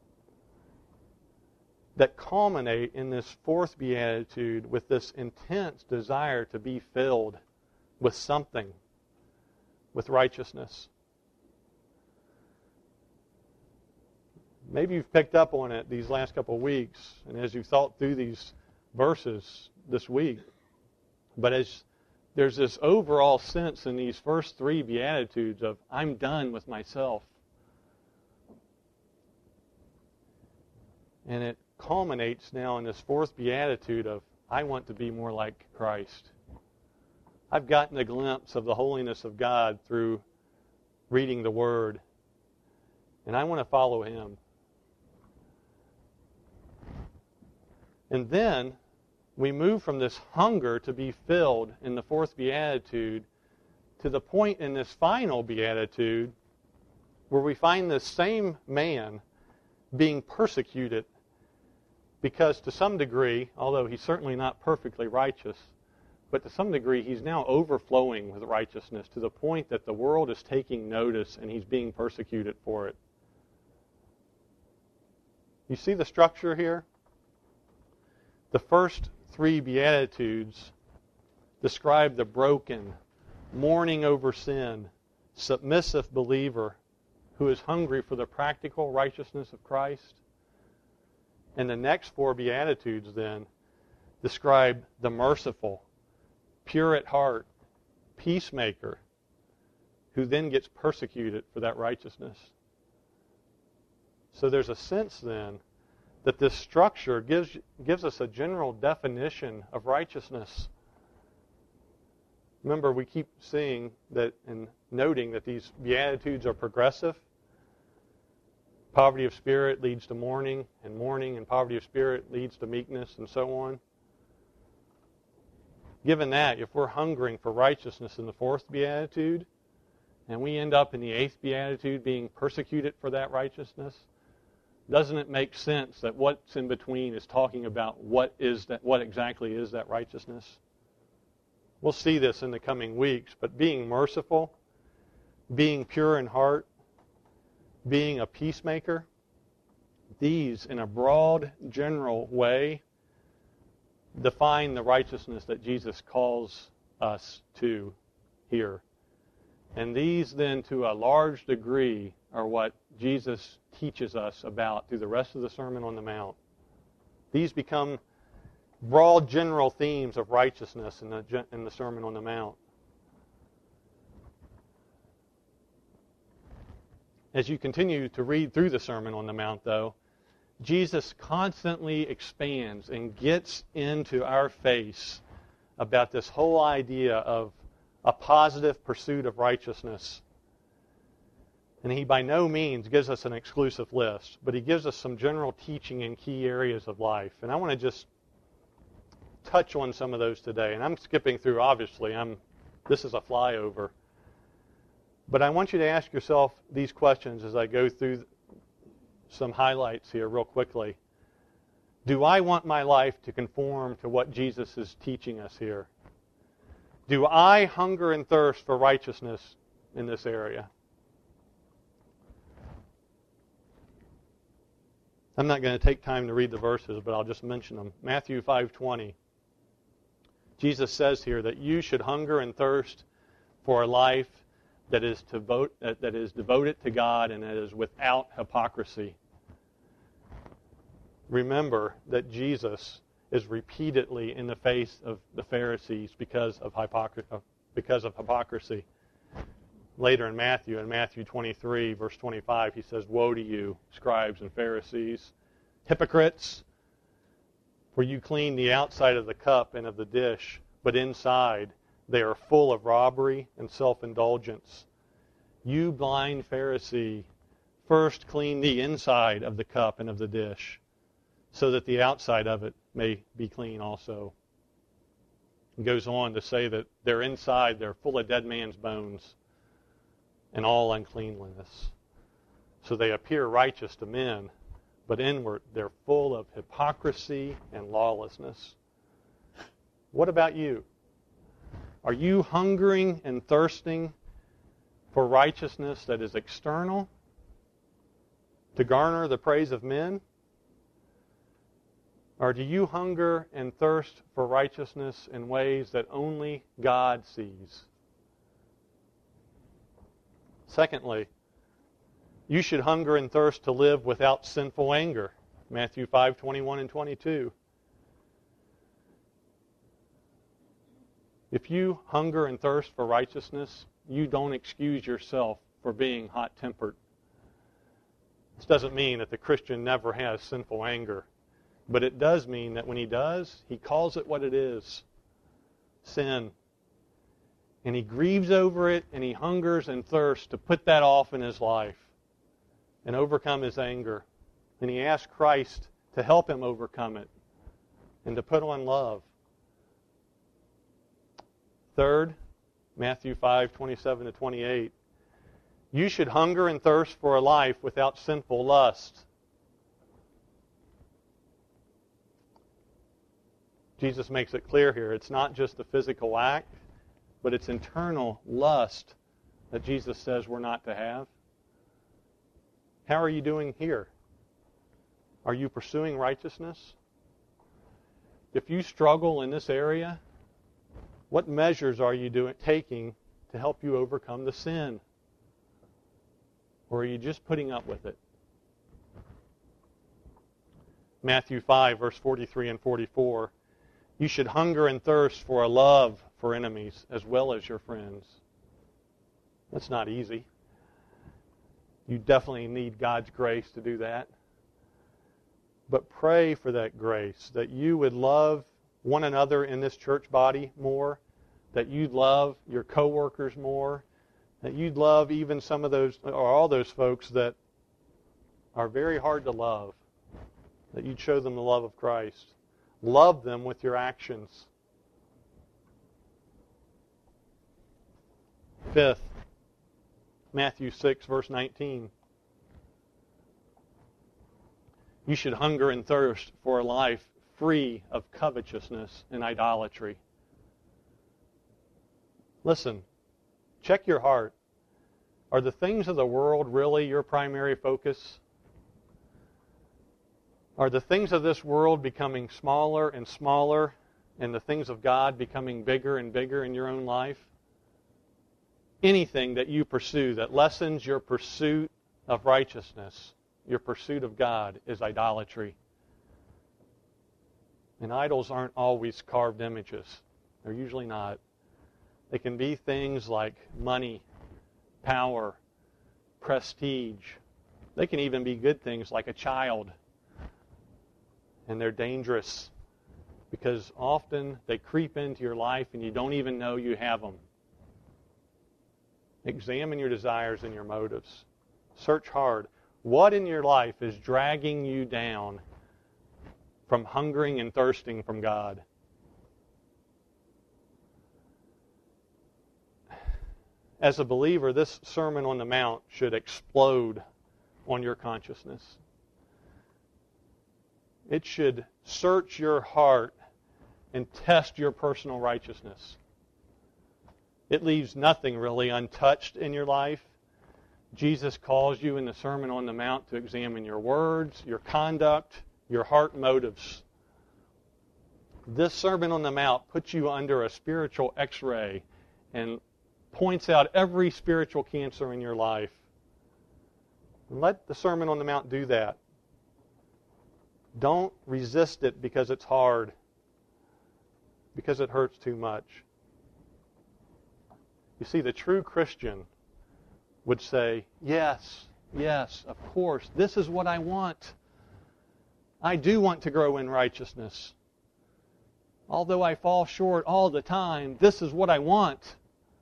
that culminate in this fourth Beatitude with this intense desire to be filled with something, with righteousness. Maybe you've picked up on it these last couple of weeks, and as you've thought through these verses this week. But as there's this overall sense in these first three Beatitudes of, I'm done with myself. And it culminates now in this fourth Beatitude of, I want to be more like Christ. I've gotten a glimpse of the holiness of God through reading the Word, and I want to follow Him. And then we move from this hunger to be filled in the fourth Beatitude to the point in this final Beatitude where we find this same man being persecuted because to some degree, although he's certainly not perfectly righteous, but to some degree he's now overflowing with righteousness to the point that the world is taking notice and he's being persecuted for it. You see the structure here? The first three Beatitudes describe the broken, mourning over sin, submissive believer who is hungry for the practical righteousness of Christ. And the next four Beatitudes then describe the merciful, pure at heart, peacemaker who then gets persecuted for that righteousness. So there's a sense then that this structure gives, gives us a general definition of righteousness. Remember, we keep seeing that and noting that these Beatitudes are progressive. Poverty of spirit leads to mourning, and mourning and poverty of spirit leads to meekness, and so on. Given that, if we're hungering for righteousness in the fourth Beatitude, and we end up in the eighth Beatitude being persecuted for that righteousness, doesn't it make sense that what's in between is talking about what is that, what exactly is that righteousness? We'll see this in the coming weeks, but being merciful, being pure in heart, being a peacemaker, these in a broad, general way define the righteousness that Jesus calls us to here. And these then, to a large degree, are what Jesus teaches us about through the rest of the Sermon on the Mount. These become broad, general themes of righteousness in the, in the Sermon on the Mount. As you continue to read through the Sermon on the Mount, though, Jesus constantly expands and gets into our face about this whole idea of a positive pursuit of righteousness. And he by no means gives us an exclusive list, but he gives us some general teaching in key areas of life. And I want to just touch on some of those today. And I'm skipping through, obviously. I'm this is a flyover. But I want you to ask yourself these questions as I go through some highlights here real quickly. Do I want my life to conform to what Jesus is teaching us here? Do I hunger and thirst for righteousness in this area? I'm not going to take time to read the verses, but I'll just mention them. Matthew five twenty. Jesus says here that you should hunger and thirst for a life that is to vote, that is devoted to God and that is without hypocrisy. Remember that Jesus is repeatedly in the face of the Pharisees because of hypocrisy. Because of hypocrisy. Later in Matthew, in Matthew twenty-three, verse twenty-five, he says, "Woe to you, scribes and Pharisees, hypocrites, for you clean the outside of the cup and of the dish, but inside they are full of robbery and self-indulgence. You blind Pharisee, first clean the inside of the cup and of the dish, so that the outside of it may be clean also." It goes on to say that they're inside, they're full of dead man's bones. and all uncleanliness. So they appear righteous to men, but inward they're full of hypocrisy and lawlessness. What about you? Are you hungering and thirsting for righteousness that is external, to garner the praise of men? Or do you hunger and thirst for righteousness in ways that only God sees? Secondly, you should hunger and thirst to live without sinful anger. Matthew five, twenty-one and twenty-two. If you hunger and thirst for righteousness, you don't excuse yourself for being hot-tempered. This doesn't mean that the Christian never has sinful anger, but it does mean that when he does, he calls it what it is, sin. And he grieves over it, and he hungers and thirsts to put that off in his life and overcome his anger. And he asks Christ to help him overcome it and to put on love. Third, Matthew five, twenty-seven to twenty-eight. You should hunger and thirst for a life without sinful lust. Jesus makes it clear here. It's not just the physical act, but it's internal lust that Jesus says we're not to have. How are you doing here? Are you pursuing righteousness? If you struggle in this area, what measures are you doing, taking to help you overcome the sin? Or are you just putting up with it? Matthew five, verse forty-three and forty-four. You should hunger and thirst for a love for enemies as well as your friends. That's not easy. You definitely need God's grace to do that. But pray for that grace, that you would love one another in this church body more, that you'd love your coworkers more, that you'd love even some of those, or all those folks that are very hard to love, that you'd show them the love of Christ. Love them with your actions. Fifth, Matthew six, verse nineteen. You should hunger and thirst for a life free of covetousness and idolatry. Listen, check your heart. Are the things of the world really your primary focus? Are the things of this world becoming smaller and smaller, and the things of God becoming bigger and bigger in your own life? Anything that you pursue that lessens your pursuit of righteousness, your pursuit of God, is idolatry. And idols aren't always carved images. They're usually not. They can be things like money, power, prestige. They can even be good things like a child. And they're dangerous because often they creep into your life and you don't even know you have them. Examine your desires and your motives. Search hard. What in your life is dragging you down from hungering and thirsting from God? As a believer, this Sermon on the Mount should explode on your consciousness. It should search your heart and test your personal righteousness. It leaves nothing really untouched in your life. Jesus calls you in the Sermon on the Mount to examine your words, your conduct, your heart motives. This Sermon on the Mount puts you under a spiritual x-ray and points out every spiritual cancer in your life. And let the Sermon on the Mount do that. Don't resist it because it's hard, because it hurts too much. You see, the true Christian would say, yes, yes, of course, this is what I want. I do want to grow in righteousness. Although I fall short all the time, this is what I want.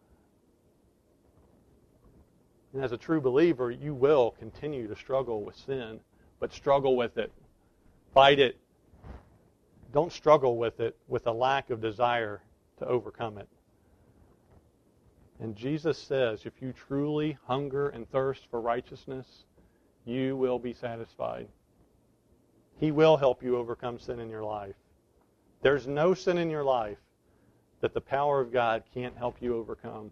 And as a true believer, you will continue to struggle with sin, but struggle with it. Fight it. Don't struggle with it with a lack of desire to overcome it. And Jesus says, if you truly hunger and thirst for righteousness, you will be satisfied. He will help you overcome sin in your life. There's no sin in your life that the power of God can't help you overcome.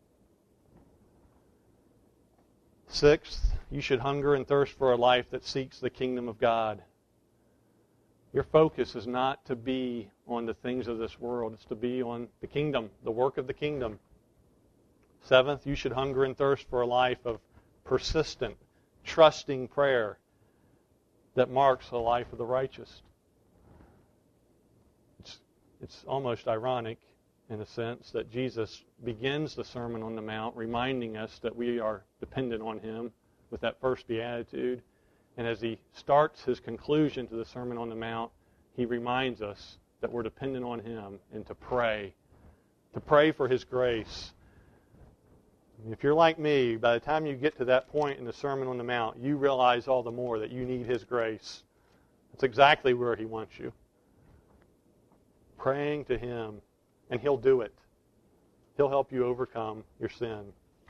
Sixth, you should hunger and thirst for a life that seeks the kingdom of God. Your focus is not to be on the things of this world. It's to be on the kingdom, the work of the kingdom. Seventh, you should hunger and thirst for a life of persistent, trusting prayer that marks the life of the righteous. It's, it's almost ironic, in a sense, that Jesus begins the Sermon on the Mount reminding us that we are dependent on Him with that first beatitude. And as He starts His conclusion to the Sermon on the Mount, He reminds us that we're dependent on Him and to pray, to pray for His grace. If you're like me, by the time you get to that point in the Sermon on the Mount, you realize all the more that you need His grace. That's exactly where He wants you. Praying to Him, and He'll do it. He'll help you overcome your sin.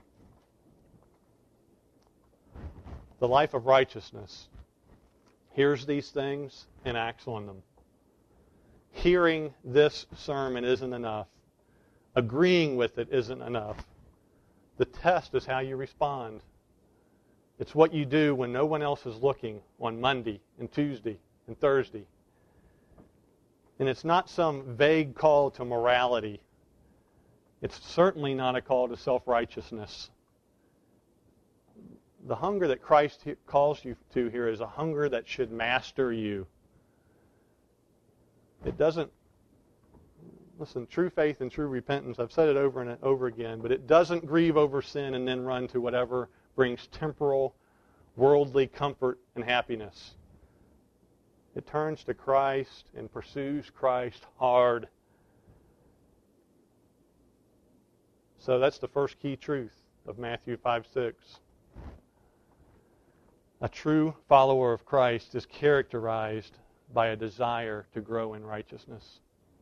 The life of righteousness hears these things and acts on them. Hearing this sermon isn't enough. Agreeing with it isn't enough. The test is how you respond. It's what you do when no one else is looking on Monday and Tuesday and Thursday. And it's not some vague call to morality. It's certainly not a call to self-righteousness. The hunger that Christ calls you to here is a hunger that should master you. It doesn't, listen, true faith and true repentance, I've said it over and over again, but it doesn't grieve over sin and then run to whatever brings temporal, worldly comfort and happiness. It turns to Christ and pursues Christ hard. So that's the first key truth of Matthew five six. A true follower of Christ is characterized by a desire to grow in righteousness.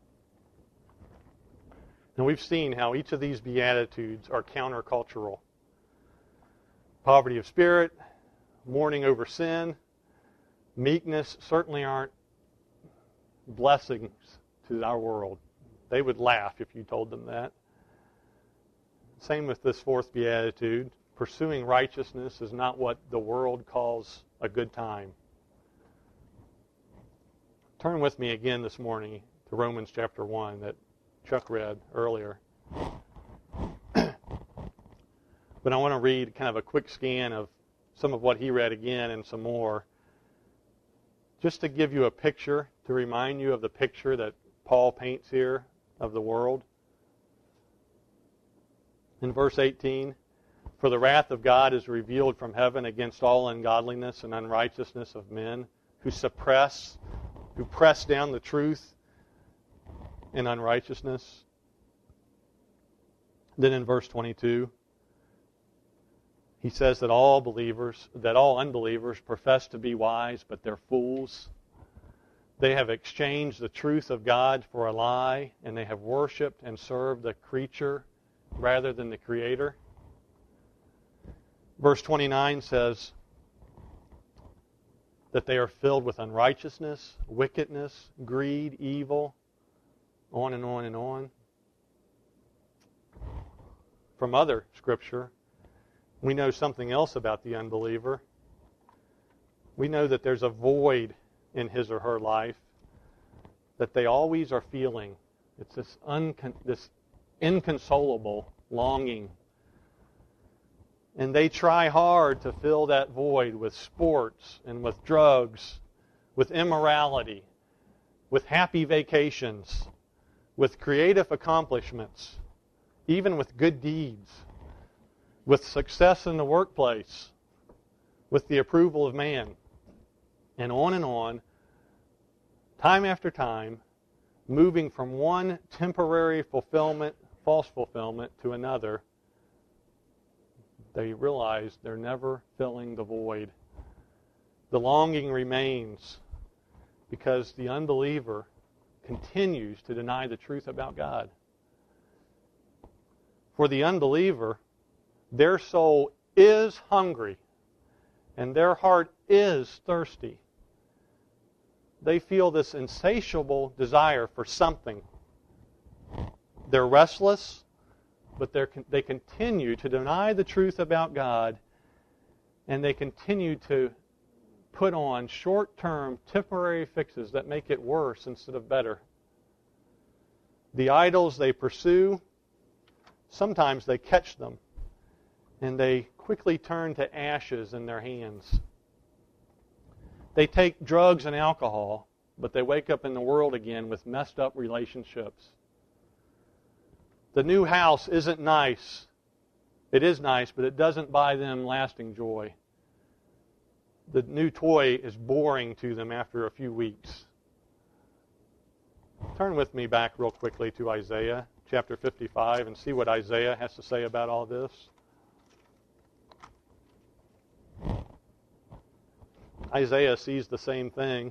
And we've seen how each of these Beatitudes are countercultural. Poverty of spirit, mourning over sin, meekness certainly aren't blessings to our world. They would laugh if you told them that. Same with this fourth Beatitude. Pursuing righteousness is not what the world calls a good time. Turn with me again this morning to Romans chapter one that Chuck read earlier. But I want to read kind of a quick scan of some of what he read again and some more, just to give you a picture, to remind you of the picture that Paul paints here of the world. In verse eighteen, for the wrath of God is revealed from heaven against all ungodliness and unrighteousness of men who suppress, who press down the truth in unrighteousness. Then in verse twenty-two, he says that all believers, that all unbelievers profess to be wise, but they're fools. They have exchanged the truth of God for a lie, and they have worshipped and served the creature rather than the Creator. Verse twenty-nine says that they are filled with unrighteousness, wickedness, greed, evil, on and on and on. From other Scripture, we know something else about the unbeliever. We know that there's a void in his or her life that they always are feeling. It's this, uncon- this inconsolable longing. And they try hard to fill that void with sports and with drugs, with immorality, with happy vacations, with creative accomplishments, even with good deeds, with success in the workplace, with the approval of man, and on and on, time after time, moving from one temporary fulfillment, false fulfillment, to another. They realize they're never filling the void. The longing remains because the unbeliever continues to deny the truth about God. For the unbeliever, their soul is hungry and their heart is thirsty. They feel this insatiable desire for something. They're restless, but they're, they continue to deny the truth about God, and they continue to put on short-term, temporary fixes that make it worse instead of better. The idols they pursue, sometimes they catch them, and they quickly turn to ashes in their hands. They take drugs and alcohol, but they wake up in the world again with messed up relationships. The new house isn't nice. It is nice, but it doesn't buy them lasting joy. The new toy is boring to them after a few weeks. Turn with me back real quickly to Isaiah chapter fifty-five and see what Isaiah has to say about all this. Isaiah sees the same thing.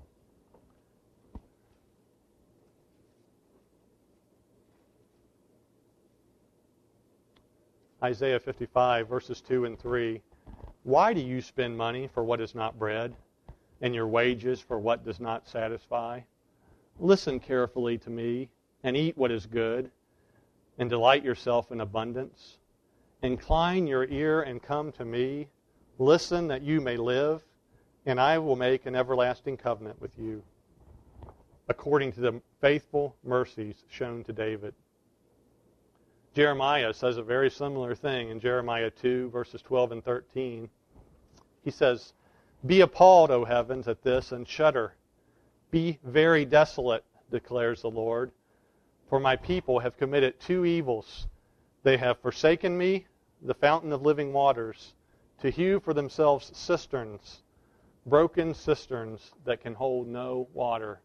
Isaiah fifty-five, verses two and three. Why do you spend money for what is not bread, and your wages for what does not satisfy? Listen carefully to me, and eat what is good, and delight yourself in abundance. Incline your ear and come to me. Listen that you may live, and I will make an everlasting covenant with you, according to the faithful mercies shown to David. Jeremiah says a very similar thing in Jeremiah two, verses twelve and thirteen. He says, Be appalled, O heavens, at this, and shudder. Be very desolate, declares the Lord. For my people have committed two evils. They have forsaken me, the fountain of living waters, to hew for themselves cisterns, broken cisterns that can hold no water.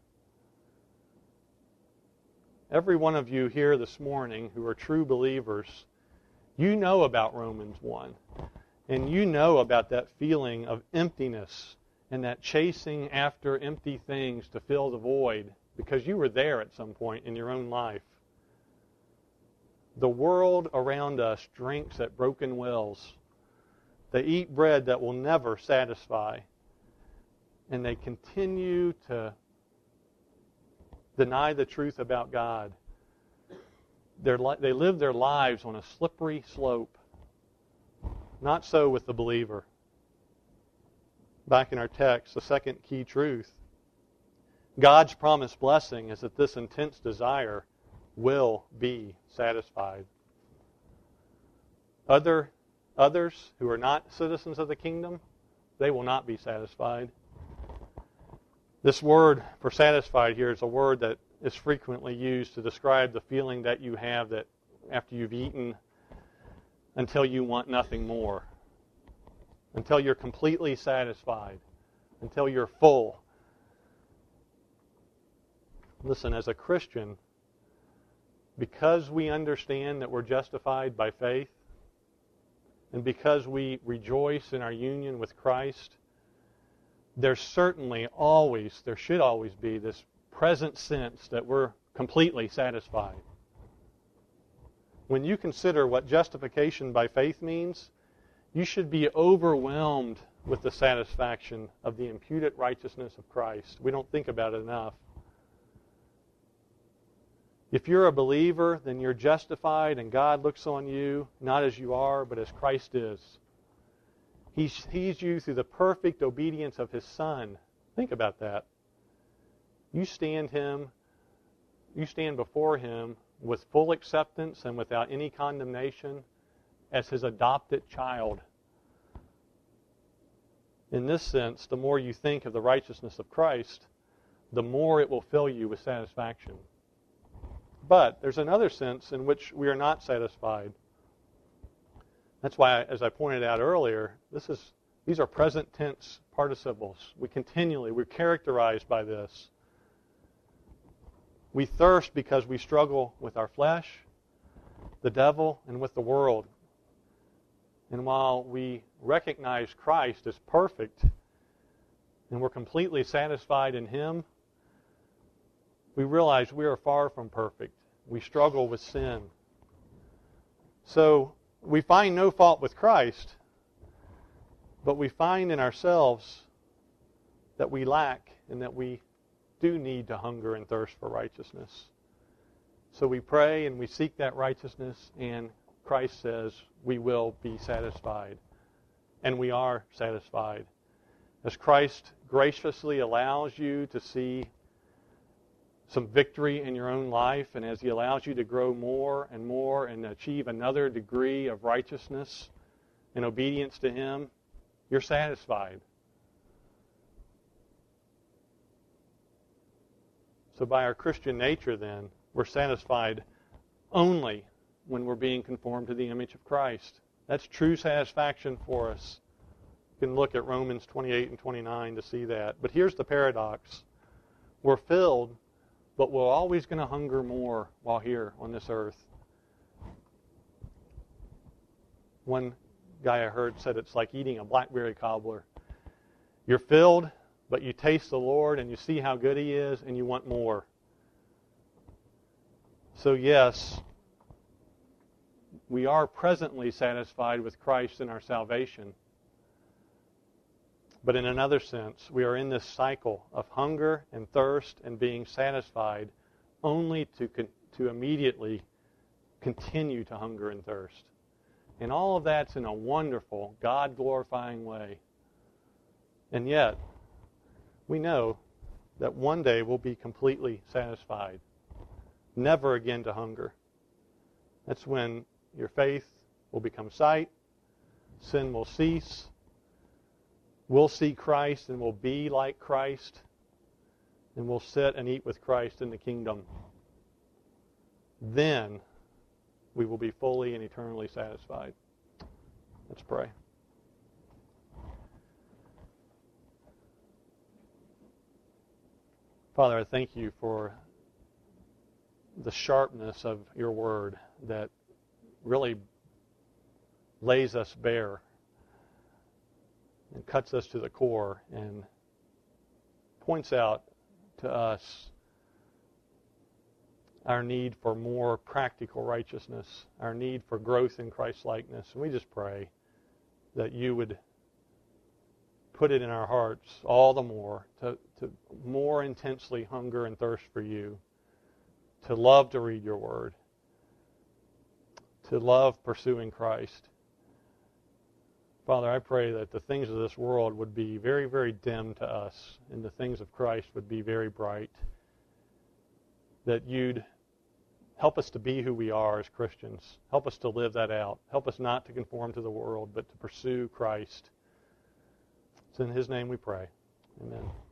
Every one of you here this morning who are true believers, you know about Romans one. And you know about that feeling of emptiness and that chasing after empty things to fill the void, because you were there at some point in your own life. The world around us drinks at broken wells. They eat bread that will never satisfy. And they continue to deny the truth about God. They're li- they live their lives on a slippery slope. Not so with the believer. Back in our text, the second key truth. God's promised blessing is that this intense desire will be satisfied. Other, others who are not citizens of the kingdom, they will not be satisfied. This word for satisfied here is a word that is frequently used to describe the feeling that you have that after you've eaten until you want nothing more, until you're completely satisfied, until you're full. Listen, as a Christian, because we understand that we're justified by faith, and because we rejoice in our union with Christ, there's certainly always, there should always be this present sense that we're completely satisfied. When you consider what justification by faith means, you should be overwhelmed with the satisfaction of the imputed righteousness of Christ. We don't think about it enough. If you're a believer, then you're justified and God looks on you not as you are, but as Christ is. He sees you through the perfect obedience of His Son. Think about that. You stand Him, you stand before Him with full acceptance and without any condemnation as His adopted child. In this sense, the more you think of the righteousness of Christ, the more it will fill you with satisfaction. But there's another sense in which we are not satisfied. That's why, as I pointed out earlier, this is these are present tense participles. We continually, we're characterized by this. We thirst because we struggle with our flesh, the devil, and with the world. And while we recognize Christ as perfect and we're completely satisfied in Him, we realize we are far from perfect. We struggle with sin. So we find no fault with Christ, but we find in ourselves that we lack and that we do need to hunger and thirst for righteousness. So we pray and we seek that righteousness, and Christ says we will be satisfied. And we are satisfied. As Christ graciously allows you to see some victory in your own life, and as He allows you to grow more and more and achieve another degree of righteousness and obedience to Him, you're satisfied. So by our Christian nature then, we're satisfied only when we're being conformed to the image of Christ. That's true satisfaction for us. You can look at Romans twenty-eight and twenty-nine to see that. But here's the paradox. We're filled, but we're always going to hunger more while here on this earth. One guy I heard said it's like eating a blackberry cobbler. You're filled, but you taste the Lord and you see how good He is and you want more. So yes, we are presently satisfied with Christ in our salvation. But in another sense, we are in this cycle of hunger and thirst and being satisfied only to con- to immediately continue to hunger and thirst. And all of that's in a wonderful, God-glorifying way. And yet, we know that one day we'll be completely satisfied. Never again to hunger. That's when your faith will become sight, sin will cease, we'll see Christ and we'll be like Christ, and we'll sit and eat with Christ in the kingdom. Then we will be fully and eternally satisfied. Let's pray. Father, I thank You for the sharpness of Your word that really lays us bare and cuts us to the core and points out to us our need for more practical righteousness, our need for growth in Christ-likeness. And we just pray that You would put it in our hearts all the more to, to more intensely hunger and thirst for You, to love to read Your word, to love pursuing Christ. Father, I pray that the things of this world would be very, very dim to us, and the things of Christ would be very bright. That You'd help us to be who we are as Christians. Help us to live that out. Help us not to conform to the world, but to pursue Christ. It's in His name we pray. Amen.